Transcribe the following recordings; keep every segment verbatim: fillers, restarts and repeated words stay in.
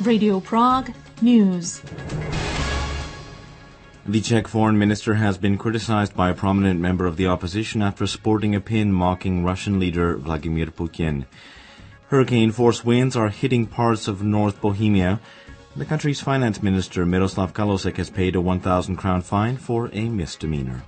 Radio Prague News. The Czech foreign minister has been criticized by a prominent member of the opposition after sporting a pin mocking Russian leader Vladimir Putin. Hurricane-force winds are hitting parts of North Bohemia. The country's finance minister Miroslav Kalousek has paid a one thousand crown fine for a misdemeanor.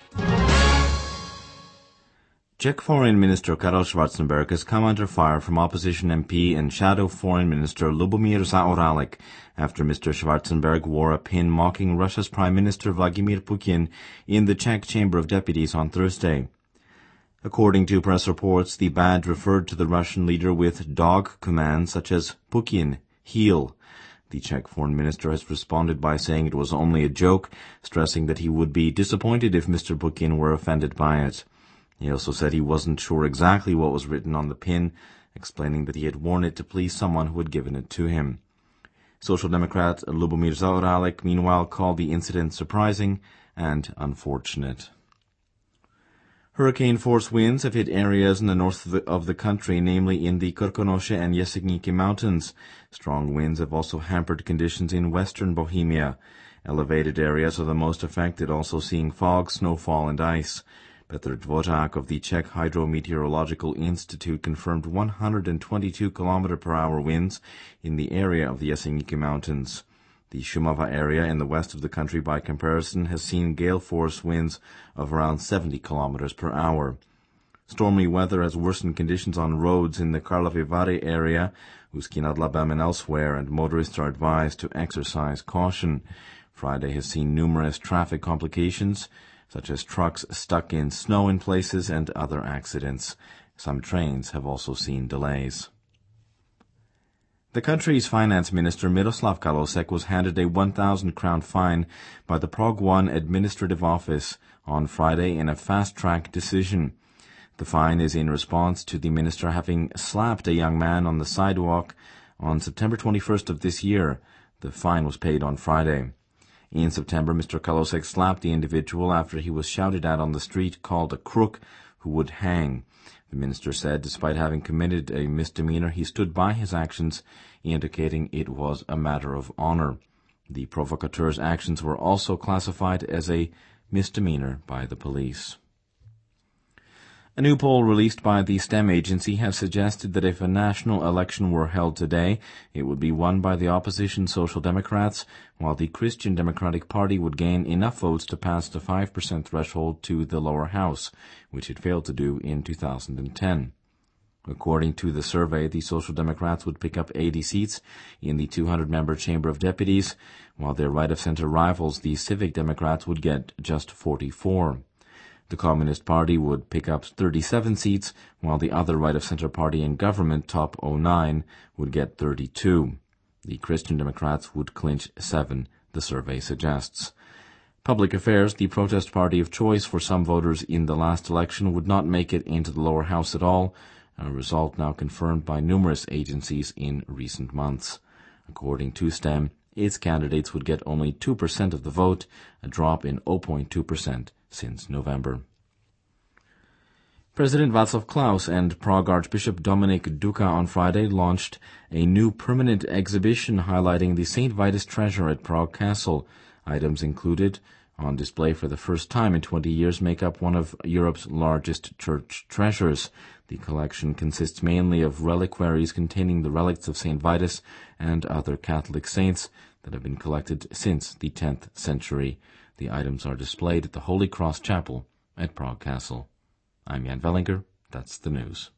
Czech Foreign Minister Karel Schwarzenberg has come under fire from opposition M P and shadow Foreign Minister Lubomír Zaorálek after Mister Schwarzenberg wore a pin mocking Russia's Prime Minister Vladimir Putin in the Czech Chamber of Deputies on Thursday. According to press reports, the badge referred to the Russian leader with dog commands such as Putin, heel. The Czech foreign minister has responded by saying it was only a joke, stressing that he would be disappointed if Mister Putin were offended by it. He also said he wasn't sure exactly what was written on the pin, explaining that he had worn it to please someone who had given it to him. Social Democrat Lubomír Zaorálek, meanwhile, called the incident surprising and unfortunate. Hurricane-force winds have hit areas in the north of the, of the country, namely in the Krkonoše and Jeseníky mountains. Strong winds have also hampered conditions in western Bohemia. Elevated areas are the most affected, also seeing fog, snowfall, and ice. Petr Dvořák of the Czech Hydrometeorological Institute confirmed one hundred twenty-two kilometer per hour winds in the area of the Jeseníky mountains. The Šumava area in the west of the country, by comparison, has seen gale-force winds of around seventy kilometers per hour. Stormy weather has worsened conditions on roads in the Karlovy Vary area, Ústí nad Labem and elsewhere, and motorists are advised to exercise caution. Friday has seen numerous traffic complications, such as trucks stuck in snow in places and other accidents. Some trains have also seen delays. The country's finance minister Miroslav Kalousek was handed a one thousand crown fine by the Prague one Administrative Office on Friday in a fast-track decision. The fine is in response to the minister having slapped a young man on the sidewalk on September twenty-first of this year. The fine was paid on Friday. In September, Mister Kalousek slapped the individual after he was shouted at on the street, called a crook who would hang. The minister said despite having committed a misdemeanor, he stood by his actions, indicating it was a matter of honor. The provocateur's actions were also classified as a misdemeanor by the police. A new poll released by the STEM agency has suggested that if a national election were held today, it would be won by the opposition Social Democrats, while the Christian Democratic Party would gain enough votes to pass the five percent threshold to the lower house, which it failed to do in two thousand ten. According to the survey, the Social Democrats would pick up eighty seats in the two hundred member Chamber of Deputies, while their right-of-center rivals, the Civic Democrats, would get just forty-four. The Communist Party would pick up thirty-seven seats, while the other right-of-center party in government, Top oh nine, would get thirty-two. The Christian Democrats would clinch seven, the survey suggests. Public Affairs, the protest party of choice for some voters in the last election, would not make it into the lower house at all, a result now confirmed by numerous agencies in recent months. According to STEM, its candidates would get only two percent of the vote, a drop in zero point two percent since November. President Václav Klaus and Prague Archbishop Dominik Duka on Friday launched a new permanent exhibition highlighting the Saint Vitus treasure at Prague Castle. Items included, on display for the first time in twenty years, make up one of Europe's largest church treasures. The collection consists mainly of reliquaries containing the relics of Saint Vitus and other Catholic saints that have been collected since the tenth century. The items are displayed at the Holy Cross Chapel at Prague Castle. I'm Jan Vellinger. That's the news.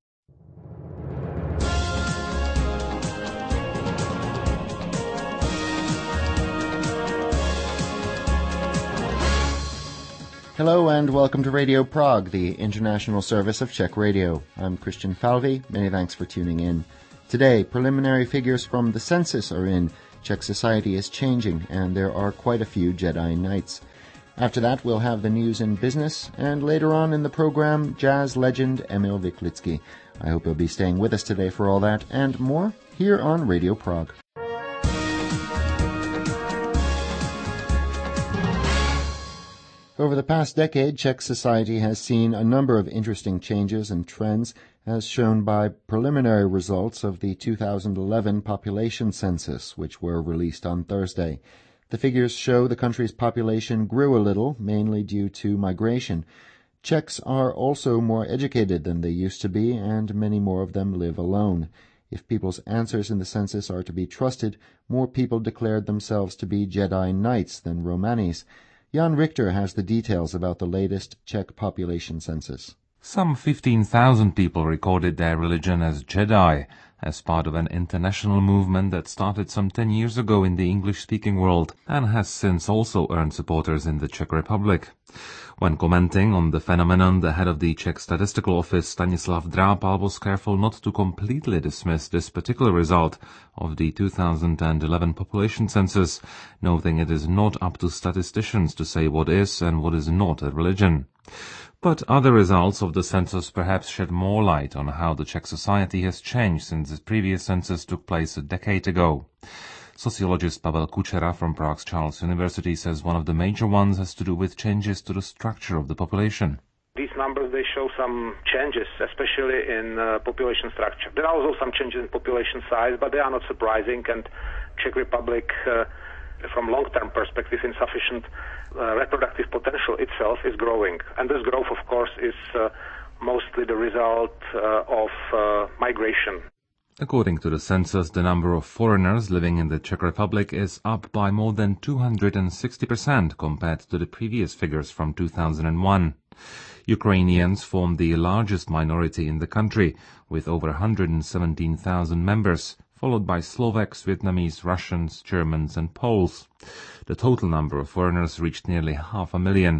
Hello and welcome to Radio Prague, the international service of Czech Radio. I'm Christian Falvey. Many thanks for tuning in. Today, preliminary figures from the census are in. Czech society is changing, and there are quite a few Jedi Knights. After that, we'll have the news and business, and later on in the program, jazz legend Emil Vyklitsky. I hope you'll be staying with us today for all that and more here on Radio Prague. Over the past decade, Czech society has seen a number of interesting changes and trends as shown by preliminary results of the two thousand eleven population census, which were released on Thursday. The figures show the country's population grew a little, mainly due to migration. Czechs are also more educated than they used to be, and many more of them live alone. If people's answers in the census are to be trusted, more people declared themselves to be Jedi Knights than Romanis. Jan Richter has the details about the latest Czech population census. Some fifteen thousand people recorded their religion as Jedi, as part of an international movement that started some ten years ago in the English-speaking world and has since also earned supporters in the Czech Republic. When commenting on the phenomenon, the head of the Czech Statistical Office, Stanislav Drápal, was careful not to completely dismiss this particular result of the two thousand eleven population census, noting it is not up to statisticians to say what is and what is not a religion. But other results of the census perhaps shed more light on how the Czech society has changed since the previous census took place a decade ago. Sociologist Pavel Kučera from Prague's Charles University says one of the major ones has to do with changes to the structure of the population. These numbers, they show some changes, especially in uh, population structure. There are also some changes in population size, but they are not surprising, and Czech Republic, uh, from long-term perspective, insufficient uh, reproductive potential itself is growing. And this growth, of course, is uh, mostly the result uh, of uh, migration. According to the census, the number of foreigners living in the Czech Republic is up by more than two hundred sixty percent compared to the previous figures from two thousand one. Ukrainians form the largest minority in the country, with over one hundred seventeen thousand members, followed by Slovaks, Vietnamese, Russians, Germans and Poles. The total number of foreigners reached nearly half a million.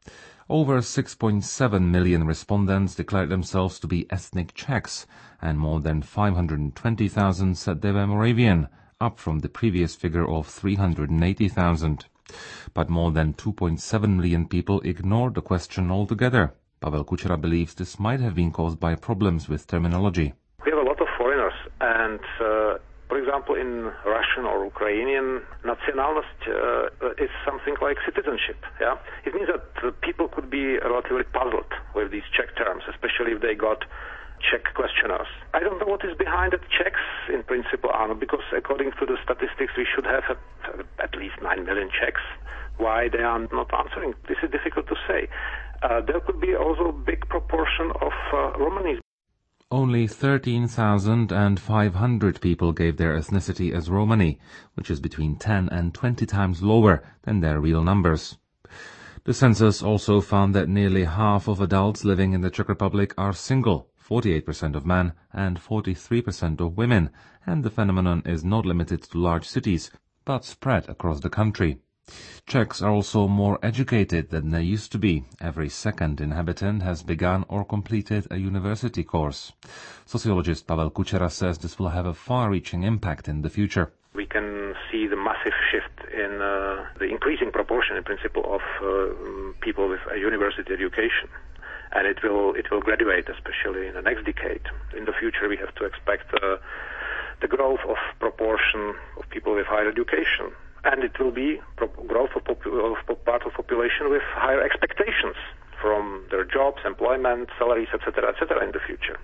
Over six point seven million respondents declared themselves to be ethnic Czechs, and more than five hundred twenty thousand said they were Moravian, up from the previous figure of three hundred eighty thousand. But more than two point seven million people ignored the question altogether. Pavel Kučera believes this might have been caused by problems with terminology. We have a lot of foreigners, and uh, for example, in Russian or Ukrainian, nationalnost uh, is something like citizenship. Yeah, it means that uh, people could be relatively puzzled with these Czech terms, especially if they got Czech questionnaires. I don't know what is behind the Czechs in principle, Arno, because according to the statistics, we should have a, at least nine million Czechs. Why they are not answering? This is difficult to say. Uh, there could be also a big proportion of uh, Romanis. Only thirteen thousand five hundred people gave their ethnicity as Romani, which is between ten and twenty times lower than their real numbers. The census also found that nearly half of adults living in the Czech Republic are single, forty-eight percent of men and forty-three percent of women, and the phenomenon is not limited to large cities, but spread across the country. Czechs are also more educated than they used to be. Every second inhabitant has begun or completed a university course. Sociologist Pavel Kučera says this will have a far-reaching impact in the future. We can see the massive shift in uh, the increasing proportion, in principle, of uh, people with a university education. And it will it will graduate, especially in the next decade. In the future, we have to expect uh, the growth of proportion of people with higher education. And it will be growth of, popu- of part of population with higher expectations from their jobs, employment, salaries, et cetera, et cetera in the future.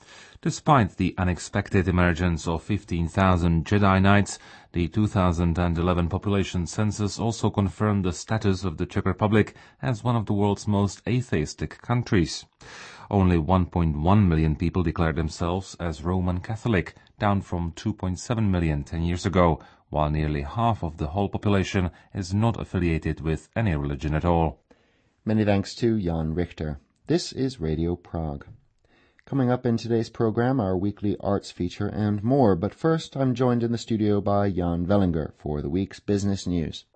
Despite the unexpected emergence of fifteen thousand Jedi Knights, the two thousand eleven population census also confirmed the status of the Czech Republic as one of the world's most atheistic countries. Only one point one million people declared themselves as Roman Catholic, down from two point seven million ten years ago, while nearly half of the whole population is not affiliated with any religion at all. Many thanks to Jan Richter. This is Radio Prague. Coming up in today's program, our weekly arts feature and more, but first I'm joined in the studio by Jan Vellinger for the week's business news.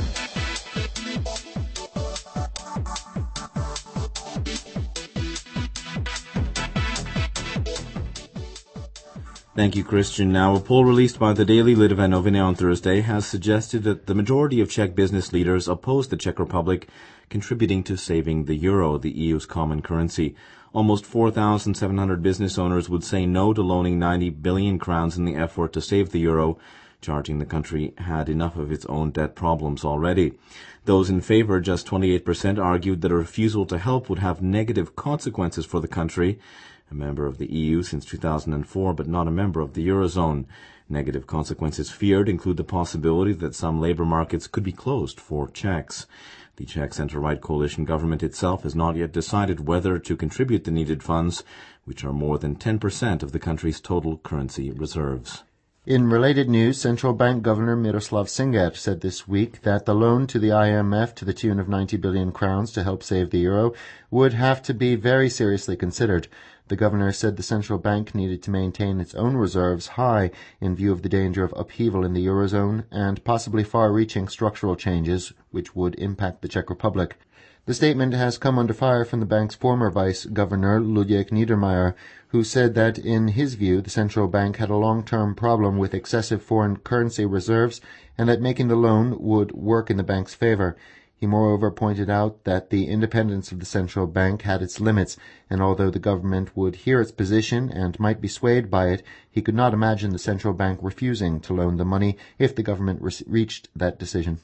Thank you, Christian. Now, a poll released by the Daily Lidové Noviny on Thursday has suggested that the majority of Czech business leaders oppose the Czech Republic contributing to saving the euro, the E U's common currency. Almost four thousand seven hundred business owners would say no to loaning ninety billion crowns in the effort to save the euro, charging the country had enough of its own debt problems already. Those in favor, just twenty-eight percent, argued that a refusal to help would have negative consequences for the country, a member of the E U since two thousand four but not a member of the Eurozone. Negative consequences feared include the possibility that some labor markets could be closed for Czechs. The Czech centre-right coalition government itself has not yet decided whether to contribute the needed funds, which are more than ten percent of the country's total currency reserves. In related news, Central Bank Governor Miroslav Singer said this week that the loan to the I M F to the tune of ninety billion crowns to help save the euro would have to be very seriously considered. The governor said the central bank needed to maintain its own reserves high in view of the danger of upheaval in the eurozone and possibly far-reaching structural changes which would impact the Czech Republic. The statement has come under fire from the bank's former vice-governor, Luděk Niedermayer, who said that, in his view, the central bank had a long-term problem with excessive foreign currency reserves and that making the loan would work in the bank's favor. He moreover pointed out that the independence of the central bank had its limits, and although the government would hear its position and might be swayed by it, he could not imagine the central bank refusing to loan the money if the government re- reached that decision.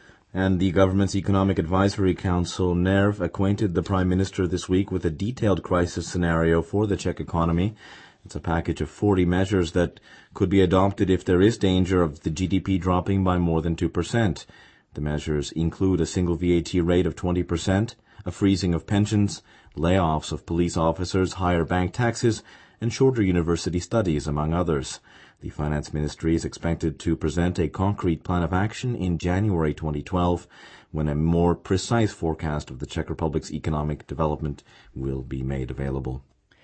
And the government's Economic Advisory Council, NERV, acquainted the Prime Minister this week with a detailed crisis scenario for the Czech economy. It's a package of forty measures that could be adopted if there is danger of the G D P dropping by more than two percent. The measures include a single V A T rate of twenty percent, a freezing of pensions, layoffs of police officers, higher bank taxes, and shorter university studies, among others. The Finance Ministry is expected to present a concrete plan of action in January twenty twelve, when a more precise forecast of the Czech Republic's economic development will be made available.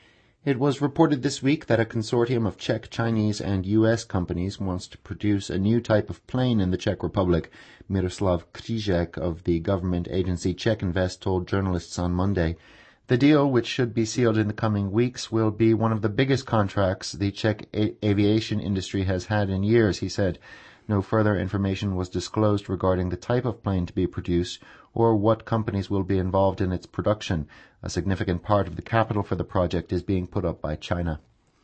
It was reported this week that a consortium of Czech, Chinese, and U S companies wants to produce a new type of plane in the Czech Republic. Miroslav Křížek of the government agency Czech Invest told journalists on Monday. The deal, which should be sealed in the coming weeks, will be one of the biggest contracts the Czech a- aviation industry has had in years, he said. No further information was disclosed regarding the type of plane to be produced or what companies will be involved in its production. A significant part of the capital for the project is being put up by China.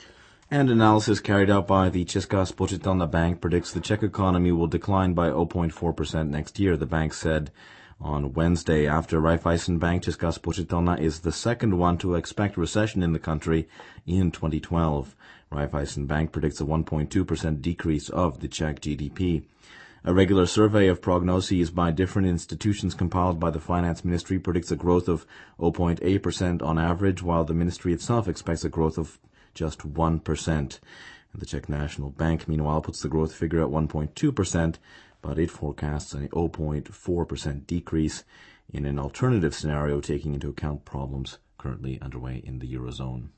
And analysis carried out by the Česká spořitelna Bank predicts the Czech economy will decline by zero point four percent next year, the bank said on Wednesday, after Raiffeisen Bank. Česká spořitelna is the second one to expect recession in the country in twenty twelve. Raiffeisen Bank predicts a one point two percent decrease of the Czech G D P. A regular survey of prognoses by different institutions compiled by the Finance Ministry predicts a growth of zero point eight percent on average, while the ministry itself expects a growth of just one percent. And the Czech National Bank, meanwhile, puts the growth figure at one point two percent, but it forecasts a zero point four percent decrease in an alternative scenario taking into account problems currently underway in the Eurozone.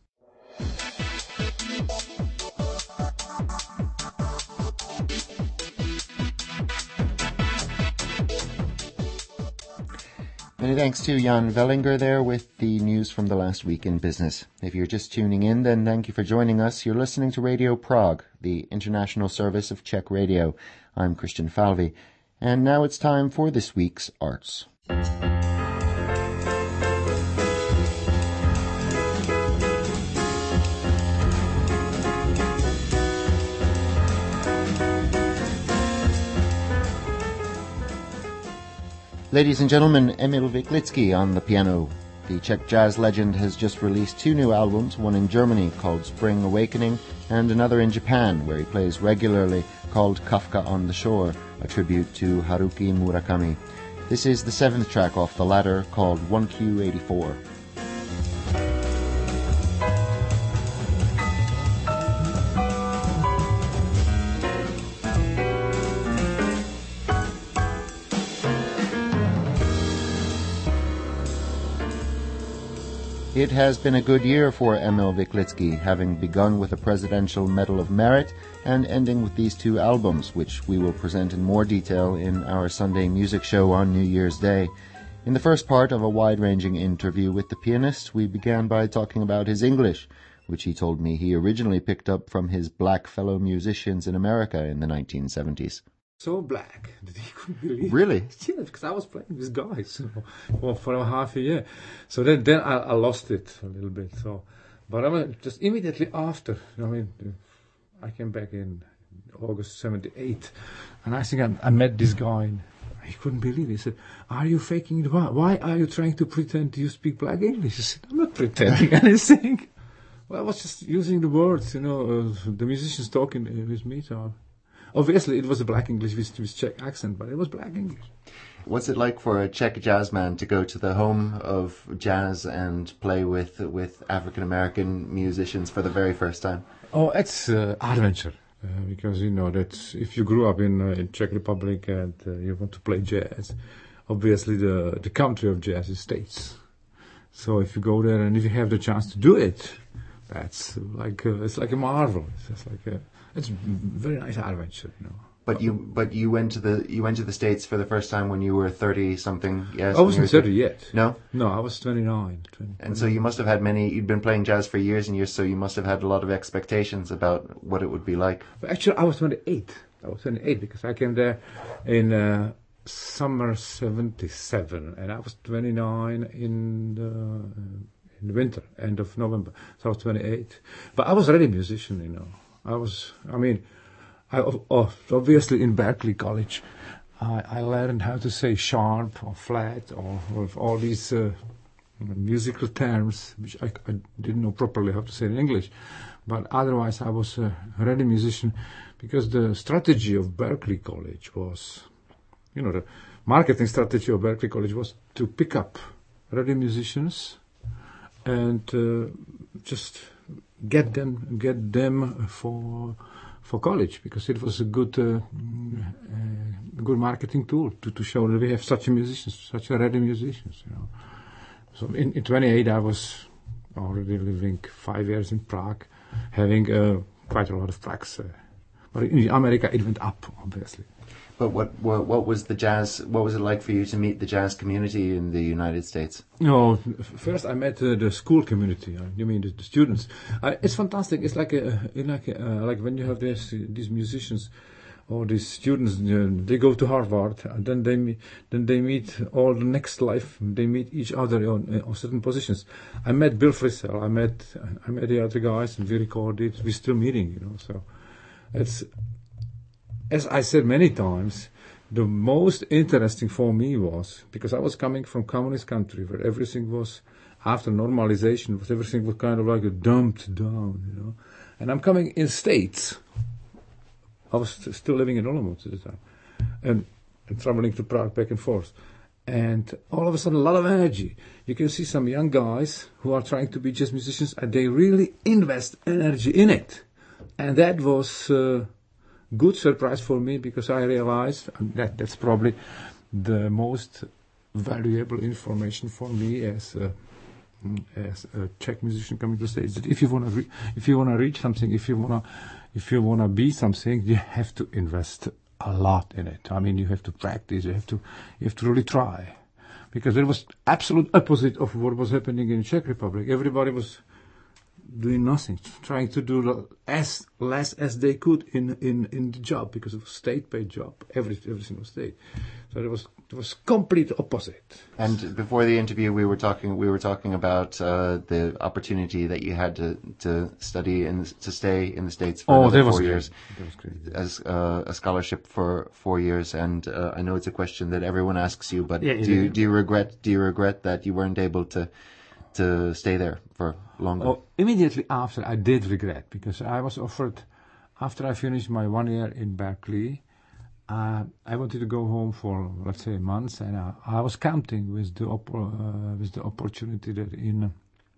Many thanks to Jan Vellinger there with the news from the last week in business. If you're just tuning in, then thank you for joining us. You're listening to Radio Prague, the international service of Czech Radio. I'm Christian Falvey. And now it's time for this week's Arts. Ladies and gentlemen, Emil Wiklický on the piano. The Czech jazz legend has just released two new albums, one in Germany called Spring Awakening and another in Japan where he plays regularly called Kafka on the Shore, a tribute to Haruki Murakami. This is the seventh track off the latter called one Q eighty-four. It has been a good year for Emil Wiklický, having begun with a Presidential Medal of Merit and ending with these two albums, which we will present in more detail in our Sunday music show on New Year's Day. In the first part of a wide-ranging interview with the pianist, we began by talking about his English, which he told me he originally picked up from his black fellow musicians in America in the nineteen seventies. So black that he couldn't believe. Really? Yeah, because I was playing with guys you know, for, for a half a year. So then, then I, I lost it a little bit. So, but I mean, just immediately after, I mean, I came back in August seventy-eight, and I think I, I met this guy. And he couldn't believe it. He said, "Are you faking it? Why? Why are you trying to pretend you speak black English?" I said, "I'm not pretending anything." Well, I was just using the words, you know, uh, the musicians talking uh, with me. So obviously, it was a black English with, with Czech accent, but it was black English. What's it like for a Czech jazz man to go to the home of jazz and play with with African American musicians for the very first time? Oh, it's uh, adventure. Uh, because you know that if you grew up in, uh, in Czech Republic and uh, you want to play jazz, obviously the the country of jazz is States. So if you go there and if you have the chance to do it, that's like uh, it's like a marvel. It's just like a, it's a very nice adventure, you know. But you but you went to the you went to the States for the first time when you were thirty something. Yes, I wasn't thirty yet. No, no, I was twenty-nine. twenty, and so you must have had many. You'd been playing jazz for years and years, so you must have had a lot of expectations about what it would be like. But actually, I was twenty-eight. I was twenty-eight because I came there in uh, summer seventy-seven, and I was twenty-nine in the in the winter, end of November. So I was twenty-eight. But I was already a musician, you know. I was. I mean. I, oh, obviously in Berklee College, I, I learned how to say sharp or flat or, or all these uh, musical terms, which I, I didn't know properly how to say in English. But otherwise, I was a ready musician because the strategy of Berklee College was, you know, the marketing strategy of Berklee College was to pick up ready musicians and uh, just get them, get them for. for college, because it was a good uh, uh, good marketing tool to, to show that we have such a musicians, such a ready musicians, you know. So in, in twenty-eight I was already living five years in Prague, having uh, quite a lot of tracks. Uh, but in America it went up, obviously. But what, what what was the jazz? What was it like for you to meet the jazz community in the United States? No, first I met uh, the school community. Uh, you mean the, the students? Uh, it's fantastic. It's like a, like a, uh, like when you have this, these musicians or these students. Uh, they go to Harvard and then they meet, then they meet all the next life. They meet each other on, uh, on certain positions. I met Bill Frisell. I met I met the other guys, and we recorded. We're still meeting, you know. So it's. As I said many times, the most interesting for me was, because I was coming from communist country where everything was, after normalization, was everything was kind of like a dumped down, you know. And I'm coming in States. I was st- still living in Olomouc at the time. And, and traveling to Prague back and forth. And all of a sudden, a lot of energy. You can see some young guys who are trying to be jazz musicians, and they really invest energy in it. And that was... Uh, good surprise for me, because I realized that that's probably the most valuable information for me as a, as a Czech musician coming to the States. That if you want to, re- if you want to reach something, if you want to, if you want to be something, you have to invest a lot in it. I mean, you have to practice. You have to, you have to really try, because it was absolute opposite of what was happening in Czech Republic. Everybody was doing nothing, trying to do as less as they could in, in, in the job, because it was state-paid job, every every single state. So it was it was complete opposite. And before the interview, we were talking we were talking about uh, the opportunity that you had to, to study and to stay in the States for oh, another that was four great. years, that was great. as uh, a scholarship for four years. And uh, I know it's a question that everyone asks you, but Yeah, do you, yeah. do you regret do you regret that you weren't able to to stay there for longer? Oh, immediately after, I did regret, because I was offered, after I finished my one year in Berklee, uh, I wanted to go home for, let's say, months, and uh, I was counting with the op- uh, with the opportunity that in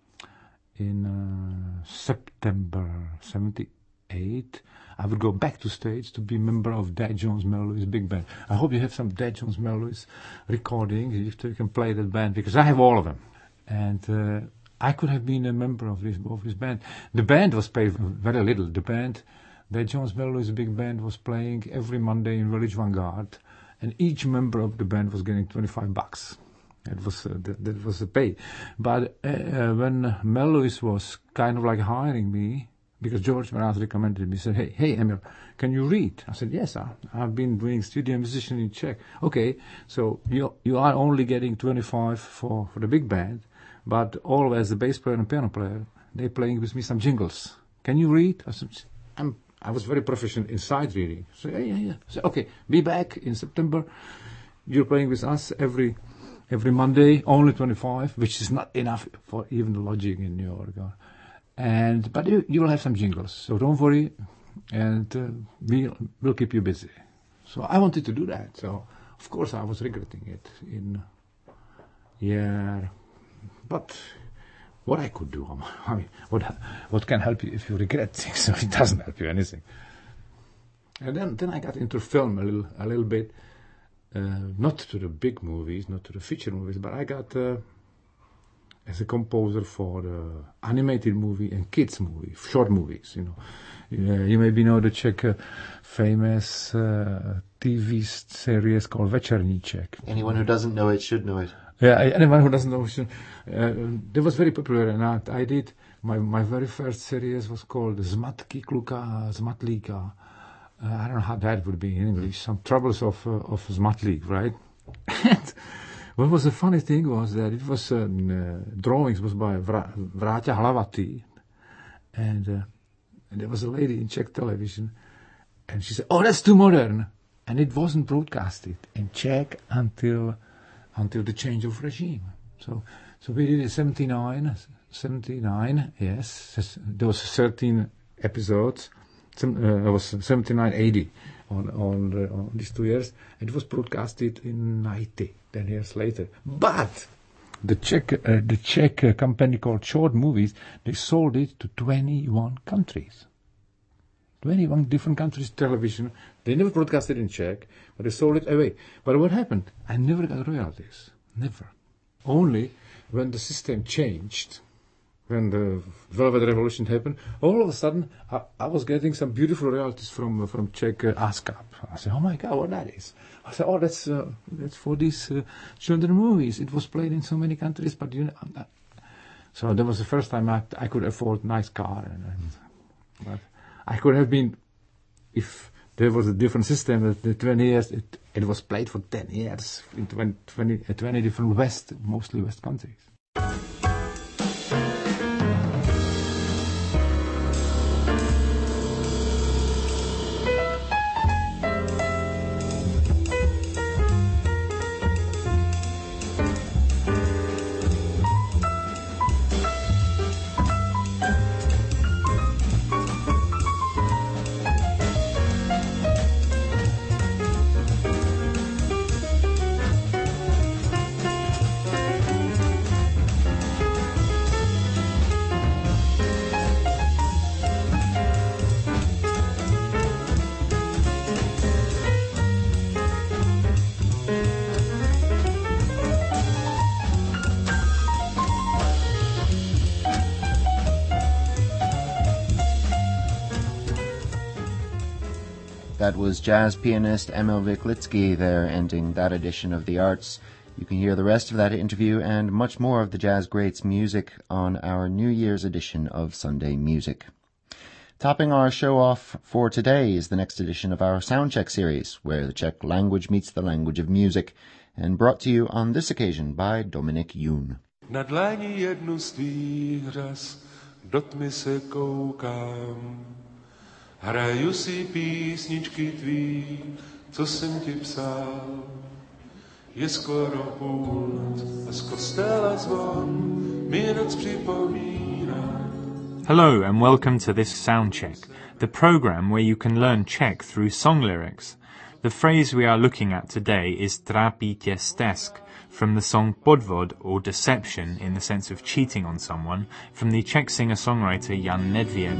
in uh, September seventy-eight, I would go back to States to be member of Dad Jones Mel Lewis big band. I hope you have some Dad Jones Mel Lewis recording, if you can play that band, because I have all of them. And uh, I could have been a member of this of this band. The band was paid very little. The band, the Jones Mel Lewis big band, was playing every Monday in Village Vanguard, and each member of the band was getting twenty-five bucks. That was uh, that, that was the pay. But uh, uh, when Mel Lewis was kind of like hiring me, because George Mraz recommended me, said, "Hey, hey, Emil, can you read?" I said, "Yes, I, I've been doing studio musician in Czech." Okay, so you you are only getting twenty-five for, for the big band. But always the bass player and piano player, they're playing with me some jingles. Can you read? I said, I'm, I was very proficient in sight reading. So yeah, yeah, yeah. So okay, be back in September. You're playing with us every every Monday, only twenty-five, which is not enough for even the lodging in New York. And but you, you will have some jingles, so don't worry, and uh, we'll, we'll keep you busy. So I wanted to do that. So of course I was regretting it. In yeah, but what I could do, I mean, what what can help you if you regret things? So it doesn't help you anything. And then then I got into film a little a little bit, uh, not to the big movies, not to the feature movies, but I got. Uh, as a composer for uh, animated movie and kids movie, short movies, you know. Uh, you maybe know the Czech uh, famous uh, T V series called Večerníček. Anyone who doesn't know it should know it. Yeah, anyone who doesn't know it, uh, that was very popular, and I, I did, my, my very first series was called Zmatky kluka Zmatlíka. Uh, I don't know how that would be in English, some troubles of, uh, of Zmatlík, right? What was the funny thing was that it was um, uh, drawings was by Vra- Vráťa Hlavatý, and, uh, and there was a lady in Czech television, and she said, "Oh, that's too modern," and it wasn't broadcasted in Czech until until the change of regime. So so we did it seventy-nine, seventy-nine, yes. There was thirteen episodes. Some, uh, it was seventy-nine, eighty on on, the, on these two years. It was broadcasted in ninety. Ten years later, but the Czech uh, the Czech uh, company called Short Movies, they sold it to twenty-one countries, twenty-one different countries television. They never broadcast it in Czech, but they sold it away. But what happened? I never got royalties, never. Only when the system changed, when the Velvet Revolution happened, all of a sudden I, I was getting some beautiful royalties from uh, from Czech uh, ASCAP. I said, "Oh my God, what that is?" I said, "Oh, that's uh, that's for these uh, children movies. It was played in so many countries, but you know." Uh, so that was the first time I, I could afford a nice car, and, and but I could have been, if there was a different system. At the twenty years, it it was played for ten years in twenty, twenty, uh, twenty different West, mostly West countries. That was jazz pianist Emil Wiklitzki there, ending that edition of The Arts. You can hear the rest of that interview and much more of the jazz greats' music on our New Year's edition of Sunday Music. Topping our show off for today is the next edition of our Soundcheck series, where the Czech language meets the language of music, and brought to you on this occasion by Dominik Jun. Na dlani jednu z tvých řas do tmy se koukám. Hraju si písničky tvý, co jsem ti psal. Je skoro půlnoc a z kostela zvon mi noc připomíná. Hello and welcome to this Soundcheck, the program where you can learn Czech through song lyrics. The phrase we are looking at today is trápí tě stesk, from the song Podvod, or deception in the sense of cheating on someone, from the Czech singer-songwriter Jan Nedvěd.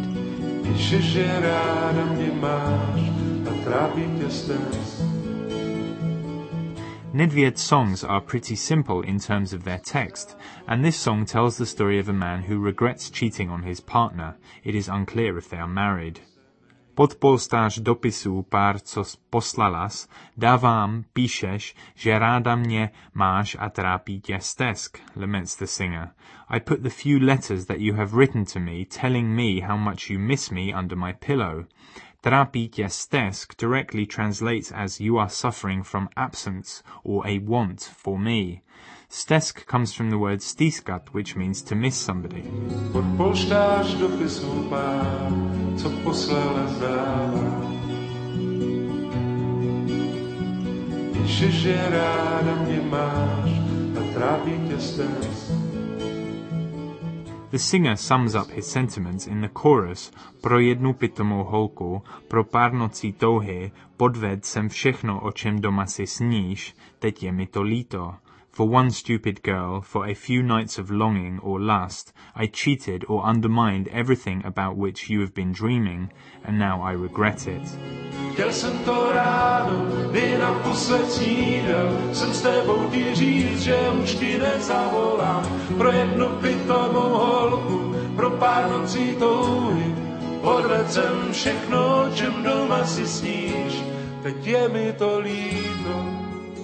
Nedvěd's songs are pretty simple in terms of their text, and this song tells the story of a man who regrets cheating on his partner. It is unclear if they are married. Pod polštář dopisů pár, co poslalas, dávám, píšeš, že ráda mě máš a trápí tě stesk, laments the singer. I put the few letters that you have written to me telling me how much you miss me under my pillow. Trápí tě stesk directly translates as you are suffering from absence or a want for me. Stesk comes from the word stískat, which means to miss somebody. Pod polštář dopisů pár, co poslala zdává. Píšeš, že ráda mě máš a trápí tě stesk. The singer sums up his sentiments in the chorus: Pro jednu pitomou holku, pro pár nocí touhy, podved jsem všechno, o čem doma si sníš, teď je mi to líto. For one stupid girl, for a few nights of longing or lust, I cheated or undermined everything about which you have been dreaming, and now I regret it. Chtěl jsem to ráno, kdy naposled snídal, jsem s tebou ti říct, že už ti nezavolám. Pro jednu pitomou holku, pro pár nocí touhy, podvedl jsem všechno, o čem doma si sníš, teď je mi to líto.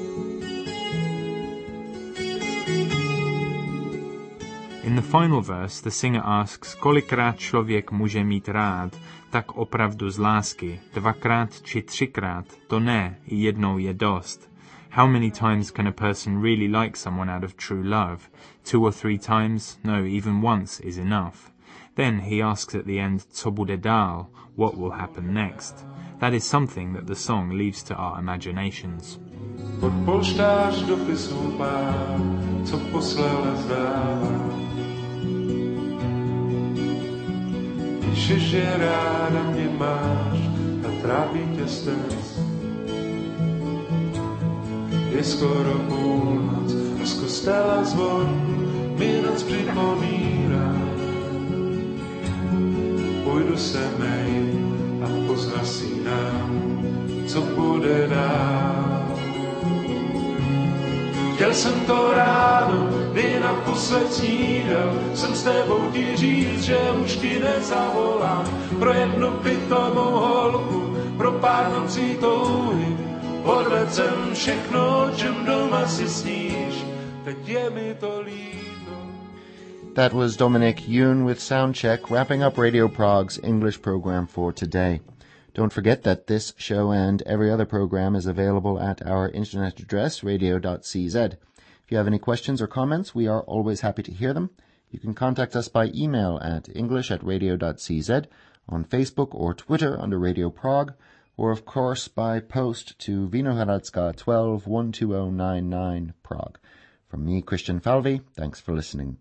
In the final verse, the singer asks, kolikrát člověk může mít rád, tak opravdu z lásky, dvakrát či třikrát, to ne, i jednou je dost. How many times can a person really like someone out of true love? Two or three times? No, even once is enough. Then he asks at the end, co bude dál? What will happen next? That is something that the song leaves to our imaginations. Pod polštář dopisů pár, co poslala zdává. Píšeš, že ráda mě máš a trápí tě stres. Je skoro půlnoc a z kostela zvon mi noc připomíná. Půjdu se mej a pozhasínám, co bude dál. Chtěl jsem to ráno, kdy naposled snídal, jsem s tebou ti říct, že už ti nezavolám. Pro jednu pitomou holku, pro pár nocí touhy, podvedl jsem všechno, o čem doma si sníš, teď je mi to líto. That was Dominic Yoon with Soundcheck, wrapping up Radio Prague's English program for today. Don't forget that this show and every other program is available at our internet address, radio dot c z. If you have any questions or comments, we are always happy to hear them. You can contact us by email at english at radio dot c z, on Facebook or Twitter under Radio Prague, or of course by post to Vinohradska twelve one two zero nine nine, Prague. From me, Christian Falvey, thanks for listening.